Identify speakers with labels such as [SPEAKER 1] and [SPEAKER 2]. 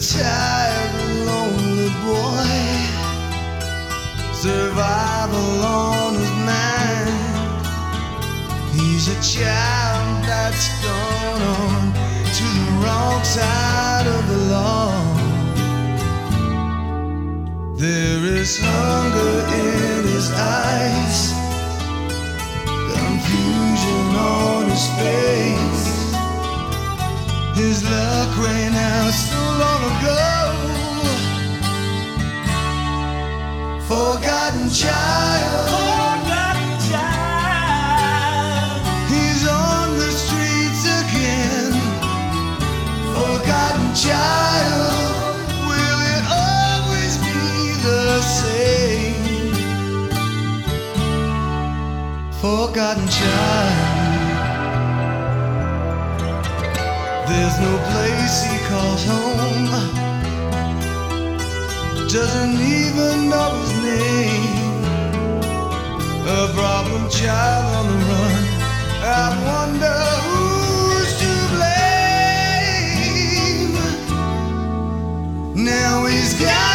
[SPEAKER 1] tired, lonely boy. Survival on his mind. He's a child that's gone on to the wrong side of the law. There is hunger in his eyes, confusion on his face. His luck ran out so long ago. Forgotten child,
[SPEAKER 2] forgotten child.
[SPEAKER 1] He's on the streets again. Forgotten child, will it always be the same? Forgotten child. There's no place he calls home. Doesn't even know his name. A problem child on the run. I wonder who's to blame. Now he's got